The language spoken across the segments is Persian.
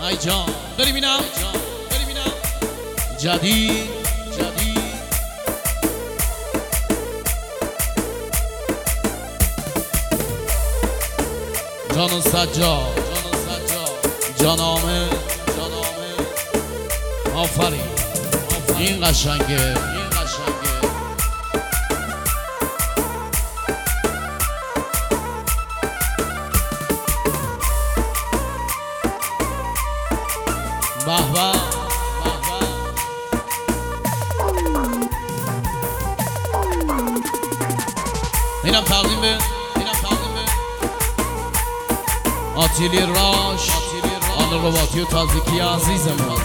ای جان داری بینم جدید جان سجاد جان عامر آفرین این قشنگه به به اینم تقدیم به آتیلی راش آن رباطی و تازیکی عزیزمون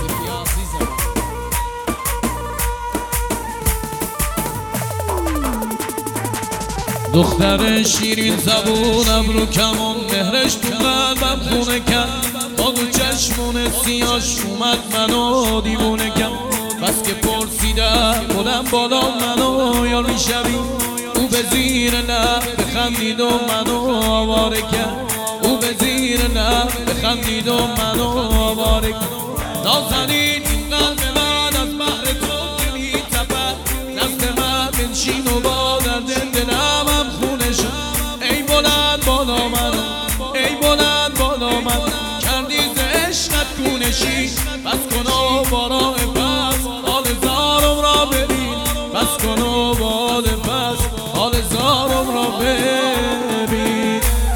دختر شیرین زبون ابرو کمان مهرش تو قلبم خونه کرد با دو چشمون سیاش اومد منو دیوونه کرد بس که پرسیدم بلند بالا منو یار میشوی او به زیر لب بخندید و منو آواره کرد او به زیر لب بخندید و منو آواره کرد نازنین این قلب من از بحر تو که میتپد نزد من بنشین و با درد دلم هم خونه شد ای بلند بالا من ای بلند بالا من کردی ز عشقت کونشی بس کن و بارا پس حال زارم را ببین بس کن و باد پس حال زارم را ببین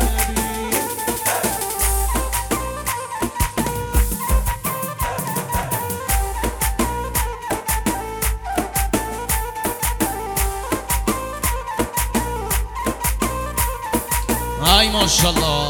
ای ماشالله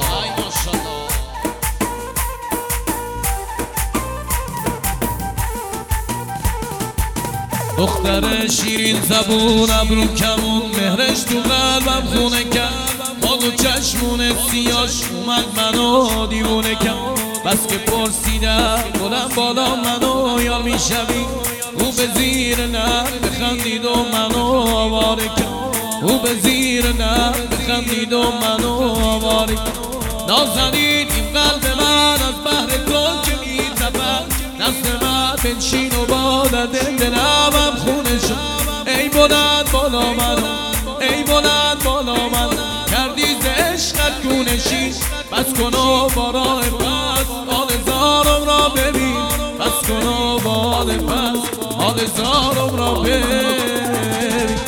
دختر شیرین زبون ابرو کمون مهرش تو قلبم خونه کرد با دو چشمون سیاش اومد منو دیوونه کرد بس که پرسیدم بلند بالا منو یار میشوی او به زیر لب بخندید و منو آواره کرد او به زیر لب بخندید و منو آواره کرد نازنین این قلب من از بحر تو که میتپد نزد من بنشین و با درد دلم هم خونه شد ای بلند بالا من ای بلند بالا من کردی ز عشقت کونشی بس کن و با راه پس حال زارم را ببین بس کن و باد پس حال زارم را ببین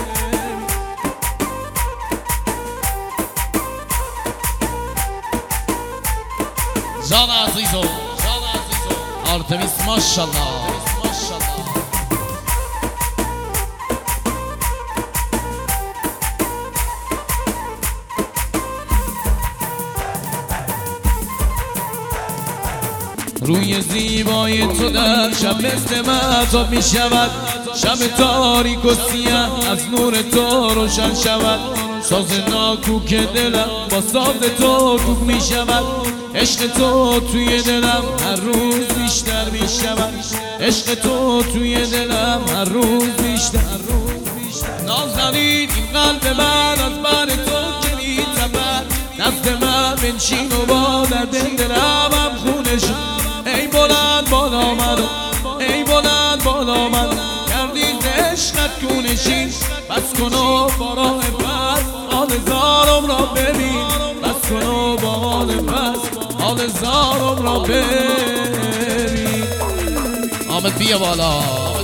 جان عزیزو آرتمیس ماشالله روی زیبای تو در شب مثل مهتاب می شود شب تاریک و سیاه از نور تو روشن شود ساز ناکوک دلم با ساز تو کوک می شود عشق تو توی دلم هر روز بیشتر می شود عشق تو توی دلم هر روز بیشتر نازنین این قلب من از بر تو که می تپد نزد من بنشین و با درد دلم هم خونه شد ای بلند بالا من ای بلند بالا من کردی ز عشقت کونشین بس کن و با راه پس حال زارم را ببین بس کن و با حال پس حال زارم را ببین آمد بیا بالا